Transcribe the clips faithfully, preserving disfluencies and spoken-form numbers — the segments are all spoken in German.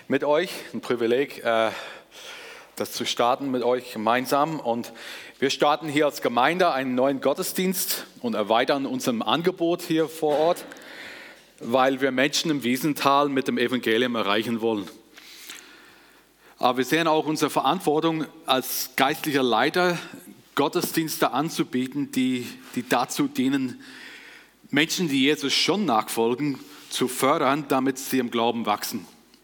mit euch. Ein Privileg, das zu starten mit euch gemeinsam. Und wir starten hier als Gemeinde einen neuen Gottesdienst und erweitern unser Angebot hier vor Ort, weil wir Menschen im Wiesental mit dem Evangelium erreichen wollen. Aber wir sehen auch unsere Verantwortung als geistlicher Leiter, Gottesdienste anzubieten, die, die dazu dienen, Menschen, die Jesus schon nachfolgen, zu fördern, damit sie im Glauben wachsen.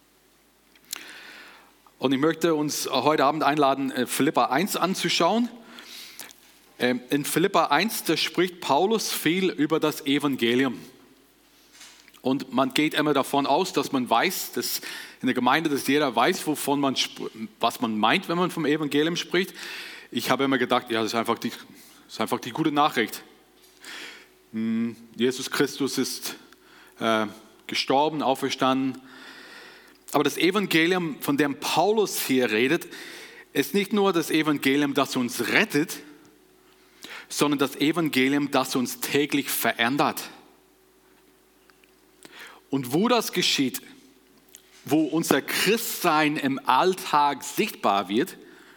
Und ich möchte uns heute Abend einladen, Philipper eins anzuschauen. In Philipper eins, da spricht Paulus viel über das Evangelium. Und man geht immer davon aus, dass man weiß, dass in der Gemeinde, dass jeder weiß, wovon man, was man meint, wenn man vom Evangelium spricht. Ich habe immer gedacht, ja, das ist einfach die, das ist einfach die gute Nachricht. Jesus Christus ist äh, gestorben, auferstanden. Aber das Evangelium, von dem Paulus hier redet, ist nicht nur das Evangelium, das uns rettet, sondern das Evangelium, das uns täglich verändert. Und wo das geschieht, wo unser Christsein im Alltag sichtbar wird,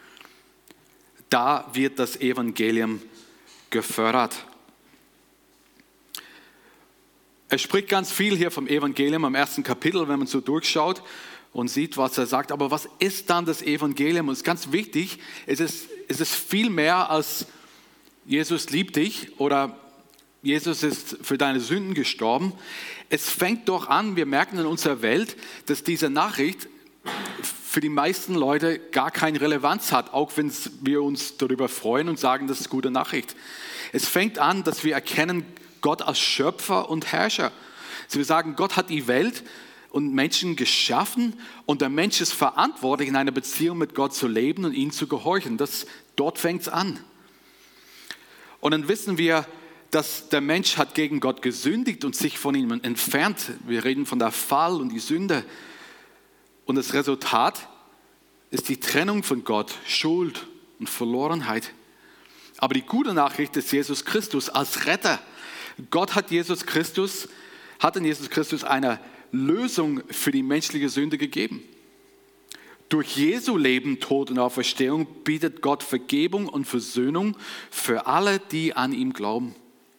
da wird das Evangelium gefördert. Er spricht ganz viel hier vom Evangelium im ersten Kapitel, wenn man so durchschaut und sieht, was er sagt. Aber was ist dann das Evangelium? Und es ist ganz wichtig, es ist, es ist viel mehr als Jesus liebt dich oder Jesus ist für deine Sünden gestorben. Es fängt doch an, wir merken in unserer Welt, dass diese Nachricht für die meisten Leute gar keine Relevanz hat, auch wenn wir uns darüber freuen und sagen, das ist gute Nachricht. Es fängt an, dass wir erkennen, Gott als Schöpfer und Herrscher. Also wir sagen, Gott hat die Welt und Menschen geschaffen und der Mensch ist verantwortlich, in einer Beziehung mit Gott zu leben und ihm zu gehorchen. Das, dort fängt es an. Und dann wissen wir, dass der Mensch hat gegen Gott gesündigt und sich von ihm entfernt. Wir reden von der Fall und die Sünde. Und das Resultat ist die Trennung von Gott, Schuld und Verlorenheit. Aber die gute Nachricht ist Jesus Christus als Retter. Gott hat Jesus Christus, hat in Jesus Christus eine Lösung für die menschliche Sünde gegeben. Durch Jesu Leben, Tod und Auferstehung bietet Gott Vergebung und Versöhnung für alle, die an ihm glauben.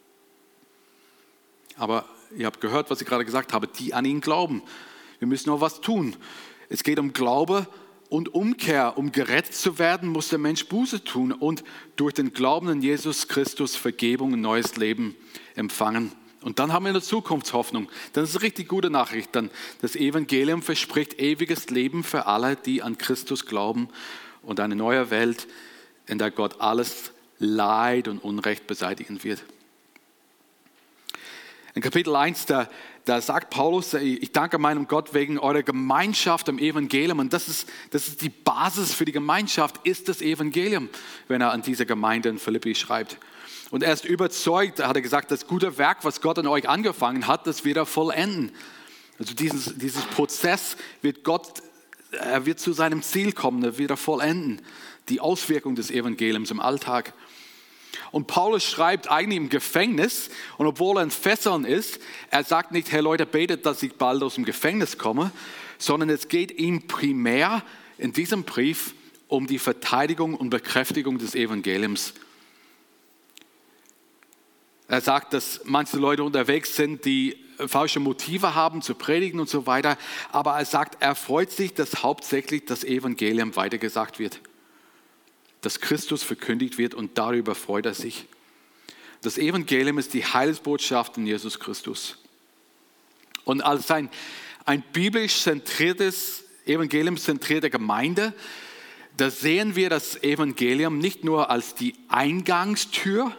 Aber ihr habt gehört, was ich gerade gesagt habe, die an ihn glauben. Wir müssen noch was tun. Es geht um Glaube und Umkehr. Um gerettet zu werden, muss der Mensch Buße tun und durch den Glauben an Jesus Christus Vergebung und neues Leben empfangen. Und dann haben wir eine Zukunftshoffnung. Das ist eine richtig gute Nachricht. Dann das Evangelium verspricht ewiges Leben für alle, die an Christus glauben und eine neue Welt, in der Gott alles Leid und Unrecht beseitigen wird. In Kapitel eins, da, da sagt Paulus, ich danke meinem Gott wegen eurer Gemeinschaft im Evangelium. Und das ist, das ist die Basis für die Gemeinschaft, ist das Evangelium, wenn er an diese Gemeinde in Philippi schreibt. Und er ist überzeugt, hat er gesagt, das gute Werk, was Gott an euch angefangen hat, das wird er vollenden. Also dieses, dieses Prozess wird Gott, er wird zu seinem Ziel kommen, er wird er vollenden. Die Auswirkung des Evangeliums im Alltag. Und Paulus schreibt eigentlich im Gefängnis, und obwohl er in Fesseln ist, er sagt nicht, hey Leute, betet, dass ich bald aus dem Gefängnis komme, sondern es geht ihm primär in diesem Brief um die Verteidigung und Bekräftigung des Evangeliums. Er sagt, dass manche Leute unterwegs sind, die falsche Motive haben zu predigen und so weiter, aber er sagt, er freut sich, dass hauptsächlich das Evangelium weitergesagt wird. Dass Christus verkündigt wird und darüber freut er sich. Das Evangelium ist die Heilsbotschaft in Jesus Christus. Und als ein, ein biblisch zentriertes, evangeliumszentrierte Gemeinde, da sehen wir das Evangelium nicht nur als die Eingangstür,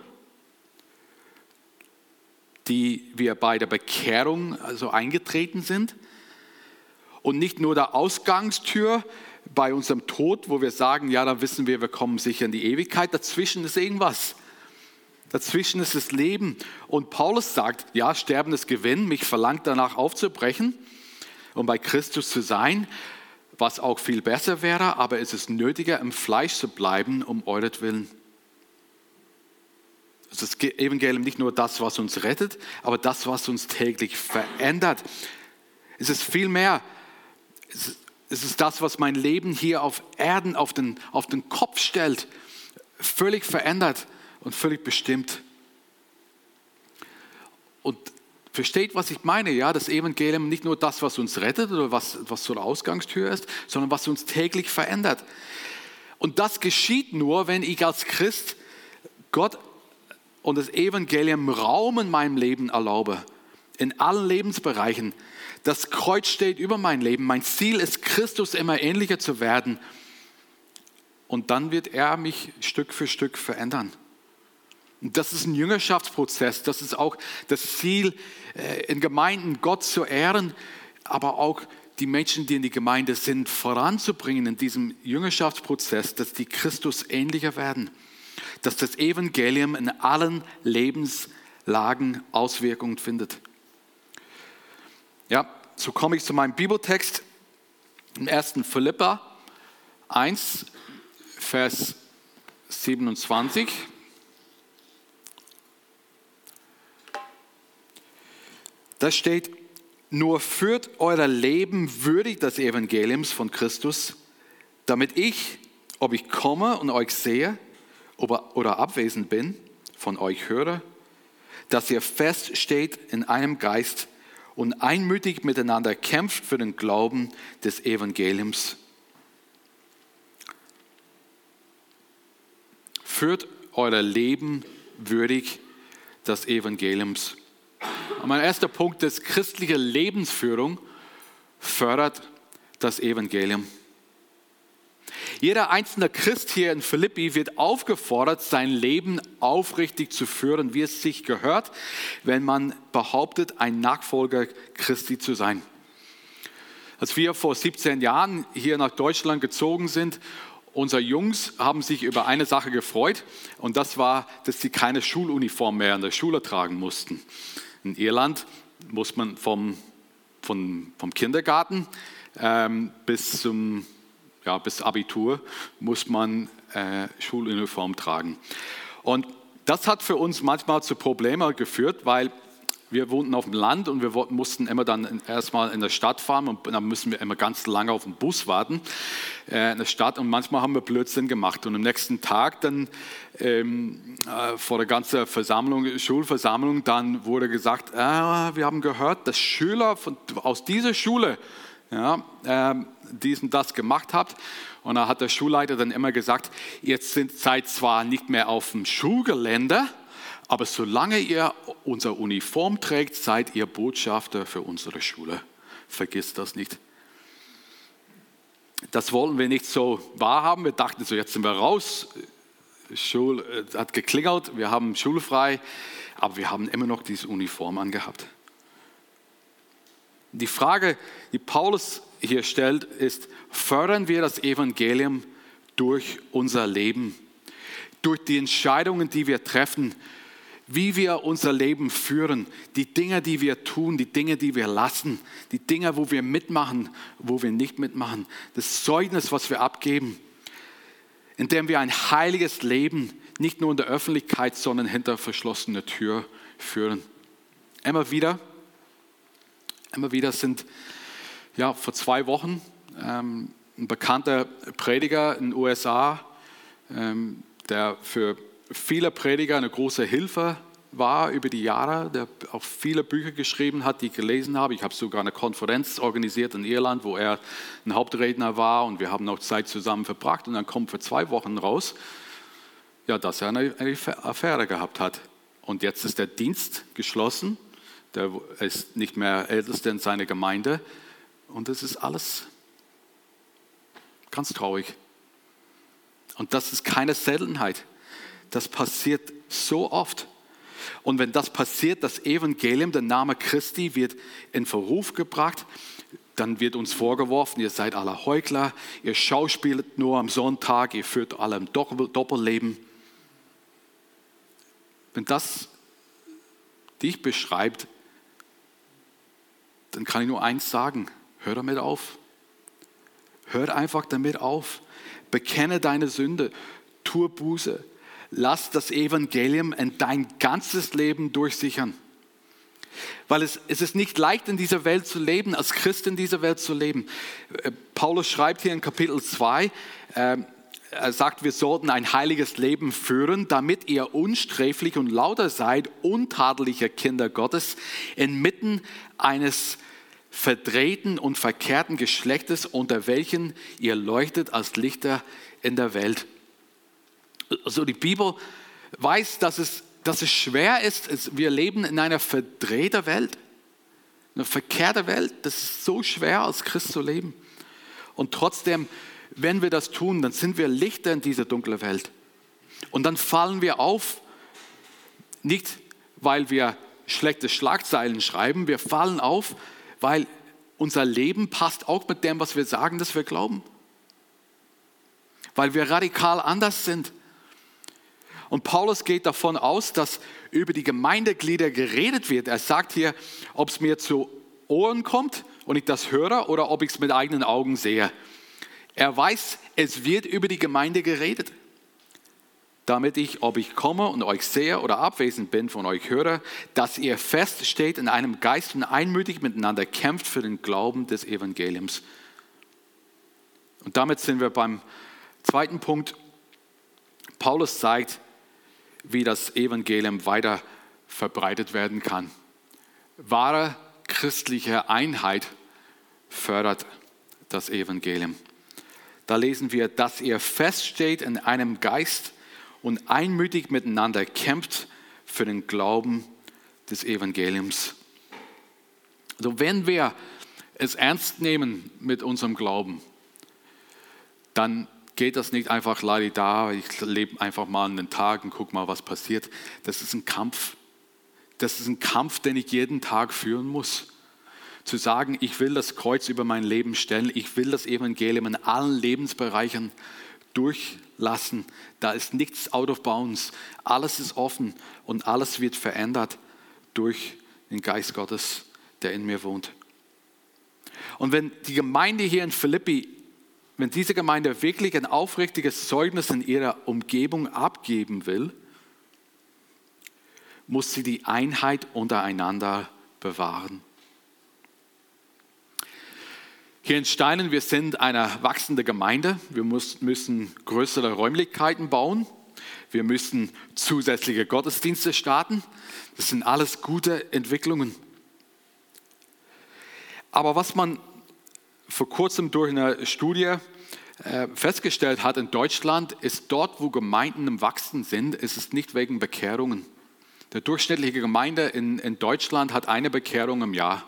die wir bei der Bekehrung also eingetreten sind, und nicht nur der Ausgangstür bei unserem Tod, wo wir sagen, ja, da wissen wir, wir kommen sicher in die Ewigkeit. Dazwischen ist irgendwas. Dazwischen ist das Leben. Und Paulus sagt, ja, Sterben ist Gewinn. Mich verlangt danach aufzubrechen und bei Christus zu sein, was auch viel besser wäre. Aber es ist nötiger, im Fleisch zu bleiben, um euretwillen. Das Evangelium nicht nur das, was uns rettet, aber das, was uns täglich verändert. Es ist viel mehr. es ist das, was mein Leben hier auf Erden auf den, auf den Kopf stellt, völlig verändert und völlig bestimmt. Und versteht, was ich meine? Ja, das Evangelium nicht nur das, was uns rettet oder was, was so eine Ausgangstür ist, sondern was uns täglich verändert. Und das geschieht nur, wenn ich als Christ Gott und das Evangelium Raum in meinem Leben erlaube. In allen Lebensbereichen. Das Kreuz steht über mein Leben. Mein Ziel ist, Christus immer ähnlicher zu werden. Und dann wird er mich Stück für Stück verändern. Und das ist ein Jüngerschaftsprozess. Das ist auch das Ziel, in Gemeinden Gott zu ehren, aber auch die Menschen, die in die Gemeinde sind, voranzubringen in diesem Jüngerschaftsprozess, dass die Christus ähnlicher werden. Dass das Evangelium in allen Lebenslagen Auswirkungen findet. Ja, so komme ich zu meinem Bibeltext im ersten Philipper eins, Vers siebenundzwanzig. Da steht, nur führt euer Leben würdig des Evangeliums von Christus, damit ich, ob ich komme und euch sehe oder abwesend bin, von euch höre, dass ihr feststeht in einem Geist und einmütig miteinander kämpft für den Glauben des Evangeliums. Führt euer Leben würdig des Evangeliums. Und mein erster Punkt ist, christliche Lebensführung fördert das Evangelium. Jeder einzelne Christ hier in Philippi wird aufgefordert, sein Leben aufrichtig zu führen, wie es sich gehört, wenn man behauptet, ein Nachfolger Christi zu sein. Als wir vor siebzehn Jahren hier nach Deutschland gezogen sind, unsere Jungs haben sich über eine Sache gefreut und das war, dass sie keine Schuluniform mehr in der Schule tragen mussten. In Irland muss man vom, vom, vom Kindergarten ähm, bis zum Ja, bis Abitur muss man äh, Schuluniform tragen. Und das hat für uns manchmal zu Problemen geführt, weil wir wohnten auf dem Land und wir mussten immer dann erstmal in der Stadt fahren und dann müssen wir immer ganz lange auf den Bus warten äh, in der Stadt und manchmal haben wir Blödsinn gemacht und am nächsten Tag dann ähm, äh, vor der ganzen Versammlung, Schulversammlung, dann wurde gesagt, äh, wir haben gehört, dass Schüler von, aus dieser Schule ja, äh, dies und das gemacht habt. Und da hat der Schulleiter dann immer gesagt, ihr seid zwar nicht mehr auf dem Schulgelände, aber solange ihr unsere Uniform trägt, seid ihr Botschafter für unsere Schule. Vergisst das nicht. Das wollten wir nicht so wahrhaben. Wir dachten so, jetzt sind wir raus. Schule hat geklingelt, wir haben schulfrei, aber wir haben immer noch diese Uniform angehabt. Die Frage, die Paulus hier stellt, ist, fördern wir das Evangelium durch unser Leben, durch die Entscheidungen, die wir treffen, wie wir unser Leben führen, die Dinge, die wir tun, die Dinge, die wir lassen, die Dinge, wo wir mitmachen, wo wir nicht mitmachen, das Zeugnis, was wir abgeben, indem wir ein heiliges Leben nicht nur in der Öffentlichkeit, sondern hinter verschlossener Tür führen. Immer wieder, immer wieder sind, ja, vor zwei Wochen ähm, ein bekannter Prediger in den U S A, ähm, der für viele Prediger eine große Hilfe war über die Jahre, der auch viele Bücher geschrieben hat, die ich gelesen habe. Ich habe sogar eine Konferenz organisiert in Irland, wo er ein Hauptredner war und wir haben noch Zeit zusammen verbracht und dann kommt für zwei Wochen raus, ja, dass er eine, eine Affäre gehabt hat. Und jetzt ist der Dienst geschlossen, der ist nicht mehr Ältester in seiner Gemeinde und das ist alles ganz traurig. Und das ist keine Seltenheit. Das passiert so oft. Und wenn das passiert, das Evangelium, der Name Christi, wird in Verruf gebracht, dann wird uns vorgeworfen, ihr seid alle Heuchler, ihr schauspielt nur am Sonntag, ihr führt alle ein Doppelleben. Wenn das dich beschreibt, dann kann ich nur eins sagen, hör damit auf. Hör einfach damit auf. Bekenne deine Sünde, tue Buße. Lass das Evangelium in dein ganzes Leben durchsichern. Weil es, es ist nicht leicht, in dieser Welt zu leben, als Christ in dieser Welt zu leben. Paulus schreibt hier in Kapitel zwei, äh, er sagt, wir sollten ein heiliges Leben führen, damit ihr unsträflich und lauter seid, untadeliche Kinder Gottes, inmitten eines verdrehten und verkehrten Geschlechtes, unter welchen ihr leuchtet als Lichter in der Welt. Also die Bibel weiß, dass es, dass es schwer ist. Wir leben in einer verdrehten Welt, eine verkehrte Welt. Das ist so schwer, als Christ zu leben. Und trotzdem, wenn wir das tun, dann sind wir Lichter in dieser dunklen Welt. Und dann fallen wir auf, nicht weil wir schlechte Schlagzeilen schreiben, wir fallen auf, weil unser Leben passt auch mit dem, was wir sagen, dass wir glauben. Weil wir radikal anders sind. Und Paulus geht davon aus, dass über die Gemeindeglieder geredet wird. Er sagt hier, ob es mir zu Ohren kommt und ich das höre oder ob ich es mit eigenen Augen sehe. Er weiß, es wird über die Gemeinde geredet, damit ich, ob ich komme und euch sehe oder abwesend bin, von euch höre, dass ihr feststeht in einem Geist und einmütig miteinander kämpft für den Glauben des Evangeliums. Und damit sind wir beim zweiten Punkt. Paulus zeigt, wie das Evangelium weiter verbreitet werden kann. Wahre christliche Einheit fördert das Evangelium. Da lesen wir, dass ihr feststeht in einem Geist und einmütig miteinander kämpft für den Glauben des Evangeliums. Also wenn wir es ernst nehmen mit unserem Glauben, dann geht das nicht einfach leider da, ich lebe einfach mal einen Tag und gucke mal, was passiert. Das ist ein Kampf. Das ist ein Kampf, den ich jeden Tag führen muss. Zu sagen, ich will das Kreuz über mein Leben stellen, ich will das Evangelium in allen Lebensbereichen durchlassen. Da ist nichts out of bounds. Alles ist offen und alles wird verändert durch den Geist Gottes, der in mir wohnt. Und wenn die Gemeinde hier in Philippi, wenn diese Gemeinde wirklich ein aufrichtiges Zeugnis in ihrer Umgebung abgeben will, muss sie die Einheit untereinander bewahren. Hier in Steinen, wir sind eine wachsende Gemeinde. Wir muss, müssen größere Räumlichkeiten bauen. Wir müssen zusätzliche Gottesdienste starten. Das sind alles gute Entwicklungen. Aber was man vor kurzem durch eine Studie äh, festgestellt hat in Deutschland, ist dort, wo Gemeinden im Wachsen sind, ist es nicht wegen Bekehrungen. Der durchschnittliche Gemeinde in, in Deutschland hat eine Bekehrung im Jahr.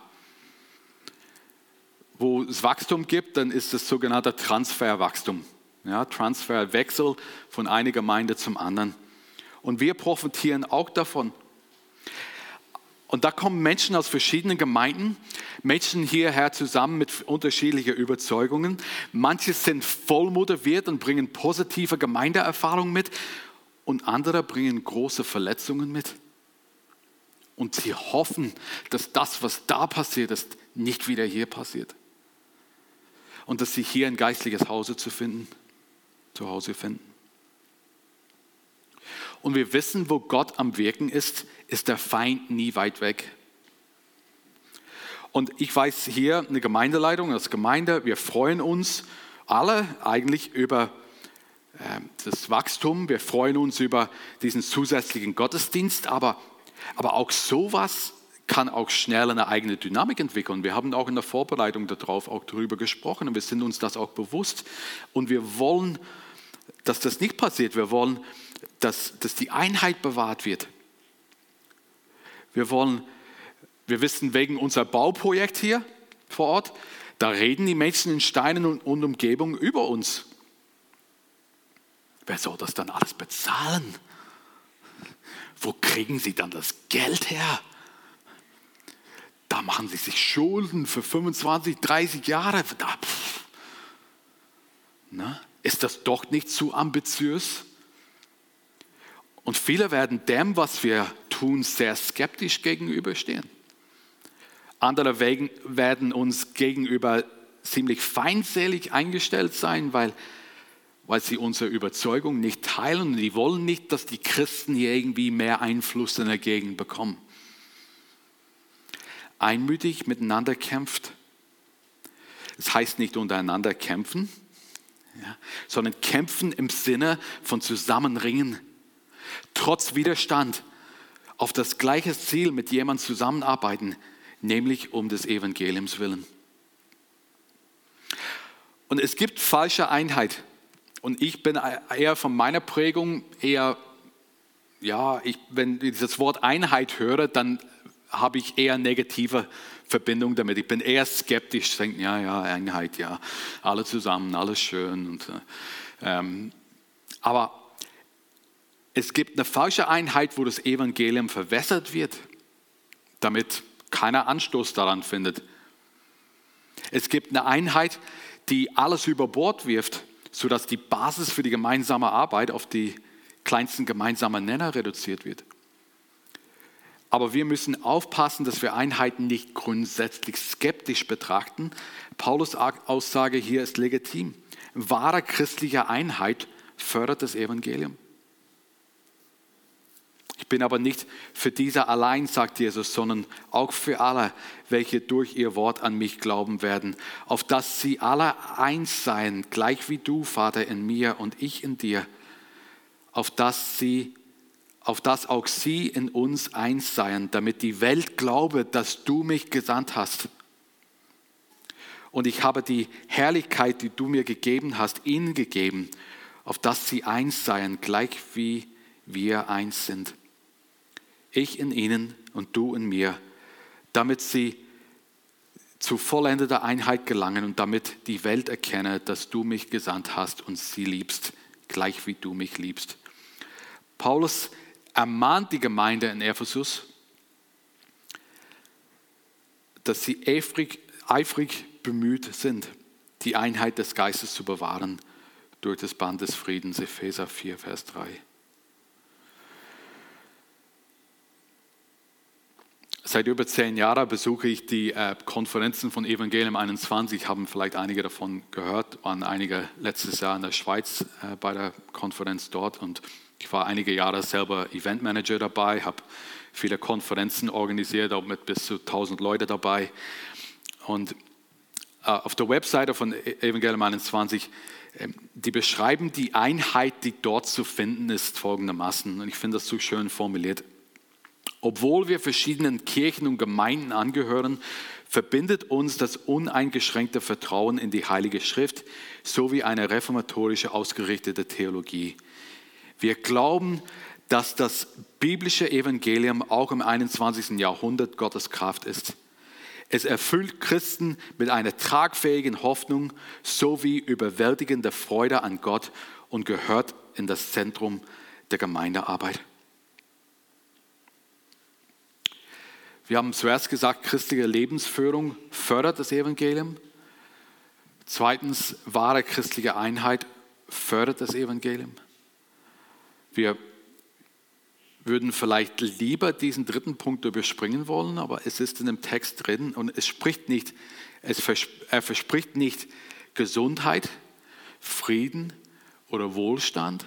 Wo es Wachstum gibt, dann ist es sogenannte Transferwachstum. Ja, Transferwechsel von einer Gemeinde zum anderen. Und wir profitieren auch davon. Und da kommen Menschen aus verschiedenen Gemeinden, Menschen hierher zusammen mit unterschiedlichen Überzeugungen. Manche sind voll motiviert und bringen positive Gemeindeerfahrungen mit und andere bringen große Verletzungen mit. Und sie hoffen, dass das, was da passiert ist, nicht wieder hier passiert. Und dass sie hier ein geistliches Hause zu finden, zu Hause finden. Und wir wissen, wo Gott am Wirken ist, ist der Feind nie weit weg. Und ich weiß hier, eine Gemeindeleitung, als Gemeinde, wir freuen uns alle eigentlich über äh, das Wachstum. Wir freuen uns über diesen zusätzlichen Gottesdienst, aber, aber auch sowas kann auch schnell eine eigene Dynamik entwickeln. Wir haben auch in der Vorbereitung darauf auch darüber gesprochen und wir sind uns das auch bewusst. Und wir wollen, dass das nicht passiert. Wir wollen, dass, dass die Einheit bewahrt wird. Wir wollen, wir wissen wegen unser Bauprojekt hier vor Ort, da reden die Menschen in Steinen und, und Umgebung über uns. Wer soll das dann alles bezahlen? Wo kriegen sie dann das Geld her? Da machen sie sich Schulden für fünfundzwanzig, dreißig Jahre. Da, Na, ist das doch nicht zu ambitiös? Und viele werden dem, was wir tun, sehr skeptisch gegenüberstehen. Andere werden uns gegenüber ziemlich feindselig eingestellt sein, weil, weil sie unsere Überzeugung nicht teilen und die wollen nicht, dass die Christen hier irgendwie mehr Einfluss in der Gegend bekommen. einmütig miteinander kämpft. Das heißt nicht untereinander kämpfen, ja, sondern kämpfen im Sinne von Zusammenringen. Trotz Widerstand auf das gleiche Ziel mit jemandem zusammenarbeiten, nämlich um des Evangeliums willen. Und es gibt falsche Einheit. Und ich bin eher von meiner Prägung eher, ja, ich, wenn ich das Wort Einheit höre, dann habe ich eher negative Verbindung damit. Ich bin eher skeptisch, ich denke, ja, ja, Einheit, ja, alle zusammen, alles schön. Und, ähm, aber es gibt eine falsche Einheit, wo das Evangelium verwässert wird, damit keiner Anstoß daran findet. Es gibt eine Einheit, die alles über Bord wirft, sodass die Basis für die gemeinsame Arbeit auf die kleinsten gemeinsamen Nenner reduziert wird. Aber wir müssen aufpassen, dass wir Einheiten nicht grundsätzlich skeptisch betrachten. Paulus' Aussage hier ist legitim. Wahre christliche Einheit fördert das Evangelium. Ich bin aber nicht für diese allein, sagt Jesus, sondern auch für alle, welche durch ihr Wort an mich glauben werden, auf dass sie alle eins seien, gleich wie du, Vater, in mir und ich in dir, auf dass sie, auf dass auch sie in uns eins seien, damit die Welt glaube, dass du mich gesandt hast. Und ich habe die Herrlichkeit, die du mir gegeben hast, ihnen gegeben, auf dass sie eins seien, gleich wie wir eins sind. Ich in ihnen und du in mir, damit sie zu vollendeter Einheit gelangen und damit die Welt erkenne, dass du mich gesandt hast und sie liebst, gleich wie du mich liebst. Paulus ermahnt die Gemeinde in Ephesus, dass sie eifrig, eifrig bemüht sind, die Einheit des Geistes zu bewahren durch das Band des Friedens, Epheser vier, Vers drei. Seit über zehn Jahren besuche ich die äh, Konferenzen von Evangelium einundzwanzig, haben vielleicht einige davon gehört, waren einige letztes Jahr in der Schweiz äh, bei der Konferenz dort und ich war einige Jahre selber Eventmanager dabei, habe viele Konferenzen organisiert, auch mit bis zu tausend Leute dabei. Und äh, auf der Webseite von Evangelium einundzwanzig, äh, die beschreiben die Einheit, die dort zu finden ist, folgendermaßen. Und ich finde das so schön formuliert. Obwohl wir verschiedenen Kirchen und Gemeinden angehören, verbindet uns das uneingeschränkte Vertrauen in die Heilige Schrift sowie eine reformatorische ausgerichtete Theologie. Wir glauben, dass das biblische Evangelium auch im einundzwanzigsten Jahrhundert Gottes Kraft ist. Es erfüllt Christen mit einer tragfähigen Hoffnung sowie überwältigender Freude an Gott und gehört in das Zentrum der Gemeindearbeit. Wir haben zuerst gesagt, christliche Lebensführung fördert das Evangelium. Zweitens, wahre christliche Einheit fördert das Evangelium. Wir würden vielleicht lieber diesen dritten Punkt überspringen wollen, aber es ist in dem Text drin und es spricht nicht, es vers- er verspricht nicht Gesundheit, Frieden oder Wohlstand.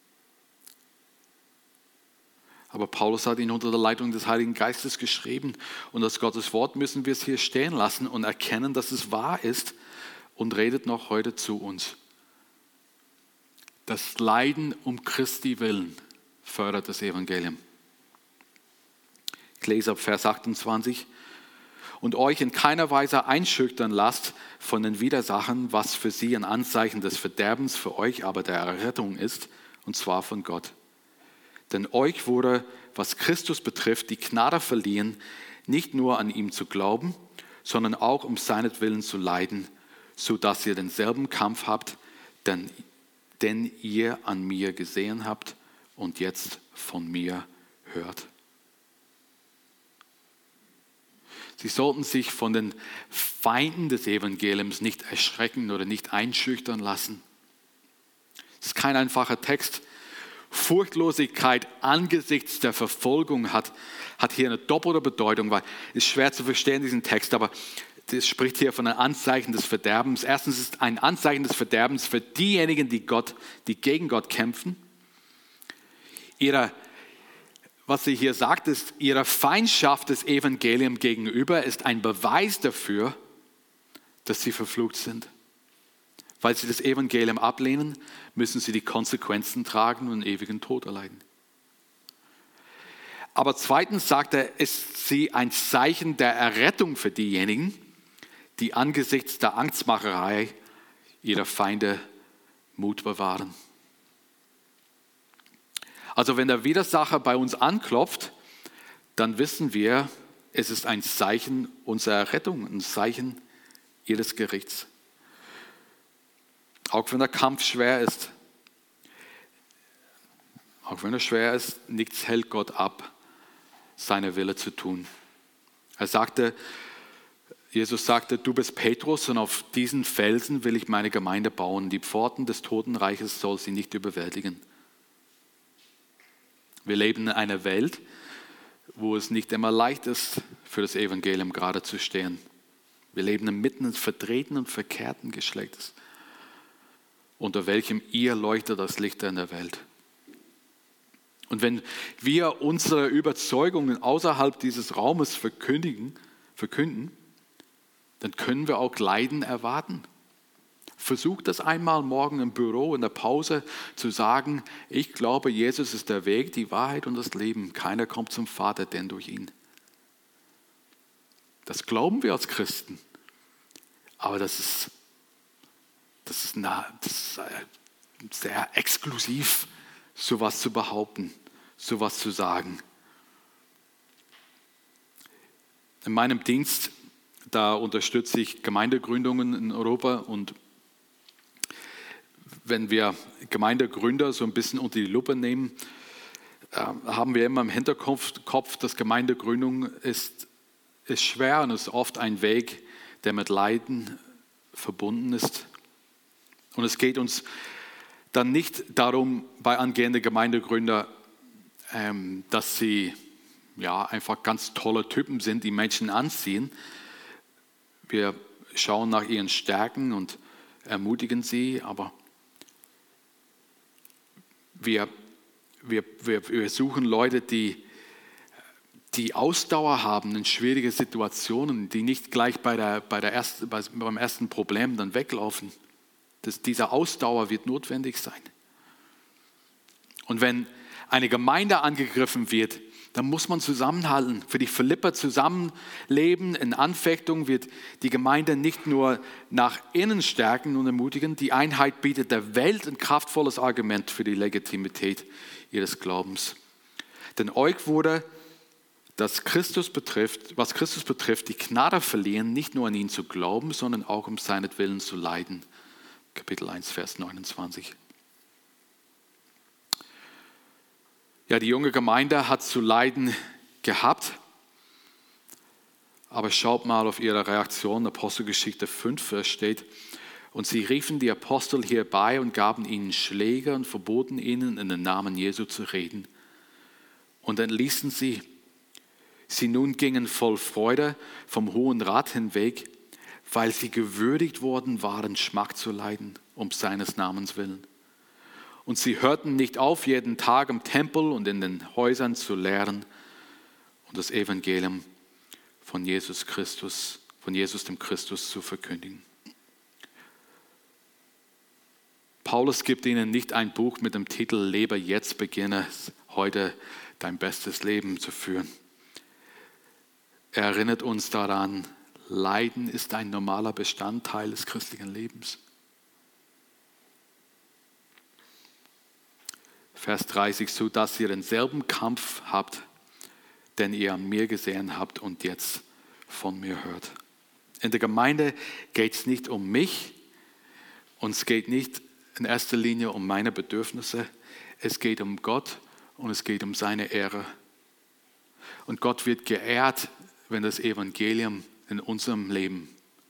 Aber Paulus hat ihn unter der Leitung des Heiligen Geistes geschrieben und aus Gottes Wort müssen wir es hier stehen lassen und erkennen, dass es wahr ist und redet noch heute zu uns. Das Leiden um Christi willen fördert das Evangelium. Ich lese ab Vers achtundzwanzig. Und euch in keiner Weise einschüchtern lasst von den Widersachen, was für sie ein Anzeichen des Verderbens, für euch aber der Errettung ist, und zwar von Gott. Denn euch wurde, was Christus betrifft, die Gnade verliehen, nicht nur an ihm zu glauben, sondern auch um seinetwillen zu leiden, sodass ihr denselben Kampf habt, den, den ihr an mir gesehen habt und jetzt von mir hört. Sie sollten sich von den Feinden des Evangeliums nicht erschrecken oder nicht einschüchtern lassen. Es ist kein einfacher Text. Furchtlosigkeit angesichts der Verfolgung hat, hat hier eine doppelte Bedeutung, weil es ist schwer zu verstehen, diesen Text, aber es spricht hier von einem Anzeichen des Verderbens. Erstens ist es ein Anzeichen des Verderbens für diejenigen, die, Gott, die gegen Gott kämpfen. Ihre, was sie hier sagt, ist, ihre Feindschaft des Evangeliums gegenüber ist ein Beweis dafür, dass sie verflucht sind. Weil sie das Evangelium ablehnen, müssen sie die Konsequenzen tragen und ewigen Tod erleiden. Aber zweitens sagt er, ist sie ein Zeichen der Errettung für diejenigen, die angesichts der Angstmacherei ihrer Feinde Mut bewahren. Also wenn der Widersacher bei uns anklopft, dann wissen wir, es ist ein Zeichen unserer Errettung, ein Zeichen ihres Gerichts. Auch wenn der Kampf schwer ist, auch wenn er schwer ist, nichts hält Gott ab, seine Wille zu tun. Er sagte, Jesus sagte, du bist Petrus und auf diesen Felsen will ich meine Gemeinde bauen. Die Pforten des Totenreiches soll sie nicht überwältigen. Wir leben in einer Welt, wo es nicht immer leicht ist, für das Evangelium gerade zu stehen. Wir leben inmitten des verdrehten und verkehrten Geschlechtes, unter welchem ihr leuchtet das Licht in der Welt. Und wenn wir unsere Überzeugungen außerhalb dieses Raumes verkündigen, verkünden, dann können wir auch Leiden erwarten. Versucht das einmal morgen im Büro in der Pause zu sagen, ich glaube, Jesus ist der Weg, die Wahrheit und das Leben. Keiner kommt zum Vater, denn durch ihn. Das glauben wir als Christen. Aber das ist, das ist, na, das ist sehr exklusiv, sowas zu behaupten, sowas zu sagen. In meinem Dienst, da unterstütze ich Gemeindegründungen in Europa und wenn wir Gemeindegründer so ein bisschen unter die Lupe nehmen, haben wir immer im Hinterkopf, dass Gemeindegründung ist, ist schwer und ist oft ein Weg, der mit Leiden verbunden ist. Und es geht uns dann nicht darum, bei angehenden Gemeindegründern, ähm, dass sie ja, einfach ganz tolle Typen sind, die Menschen anziehen. Wir schauen nach ihren Stärken und ermutigen sie, aber wir, wir, wir, wir suchen Leute, die, die Ausdauer haben in schwierigen Situationen, die nicht gleich bei der, bei der ersten, beim ersten Problem dann weglaufen. Das, diese Ausdauer wird notwendig sein. Und wenn eine Gemeinde angegriffen wird, dann muss man zusammenhalten. Für die Philipper zusammenleben in Anfechtung wird die Gemeinde nicht nur nach innen stärken und ermutigen. Die Einheit bietet der Welt ein kraftvolles Argument für die Legitimität ihres Glaubens. Denn euch wurde, das Christus betrifft, was Christus betrifft, die Gnade verliehen, nicht nur an ihn zu glauben, sondern auch um seinetwillen zu leiden. Kapitel eins, Vers neunundzwanzig. Ja, die junge Gemeinde hat zu leiden gehabt, aber schaut mal auf ihre Reaktion. Apostelgeschichte fünf steht, und sie riefen die Apostel hierbei und gaben ihnen Schläge und verboten ihnen, in den Namen Jesu zu reden. Und dann ließen sie, sie nun gingen voll Freude vom Hohen Rat hinweg, weil sie gewürdigt worden waren, Schmack zu leiden, um seines Namens willen. Und sie hörten nicht auf, jeden Tag im Tempel und in den Häusern zu lehren und das Evangelium von Jesus Christus, von Jesus dem Christus zu verkündigen. Paulus gibt ihnen nicht ein Buch mit dem Titel Lebe jetzt, beginne heute dein bestes Leben zu führen. Er erinnert uns daran, Leiden ist ein normaler Bestandteil des christlichen Lebens. Vers dreißig, so dass ihr denselben Kampf habt, den ihr an mir gesehen habt und jetzt von mir hört. In der Gemeinde geht es nicht um mich und es geht nicht in erster Linie um meine Bedürfnisse. Es geht um Gott und es geht um seine Ehre. Und Gott wird geehrt, wenn das Evangelium in unserem Leben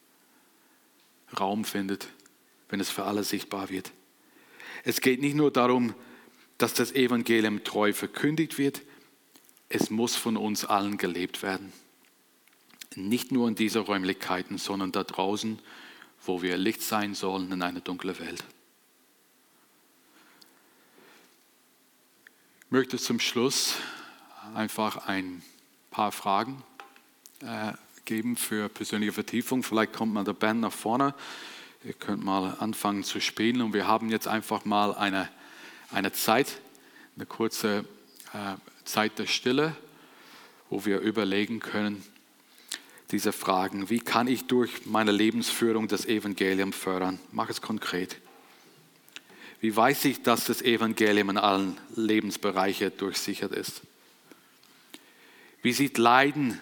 Raum findet, wenn es für alle sichtbar wird. Es geht nicht nur darum, dass das Evangelium treu verkündigt wird, es muss von uns allen gelebt werden. Nicht nur in diesen Räumlichkeiten, sondern da draußen, wo wir Licht sein sollen in einer dunklen Welt. Ich möchte zum Schluss einfach ein paar Fragen äh, geben für persönliche Vertiefung. Vielleicht kommt mal der Band nach vorne. Ihr könnt mal anfangen zu spielen und wir haben jetzt einfach mal eine, eine Zeit, eine kurze äh, Zeit der Stille, wo wir überlegen können, diese Fragen, wie kann ich durch meine Lebensführung das Evangelium fördern? Mach es konkret. Wie weiß ich, dass das Evangelium in allen Lebensbereichen durchsichert ist? Wie sieht Leiden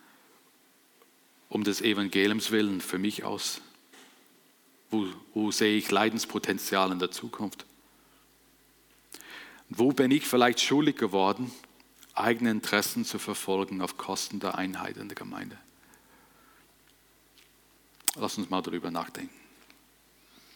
um des Evangeliums willen für mich aus? Wo, wo sehe ich Leidenspotenzial in der Zukunft? Wo bin ich vielleicht schuldig geworden, eigene Interessen zu verfolgen auf Kosten der Einheit in der Gemeinde? Lass uns mal darüber nachdenken.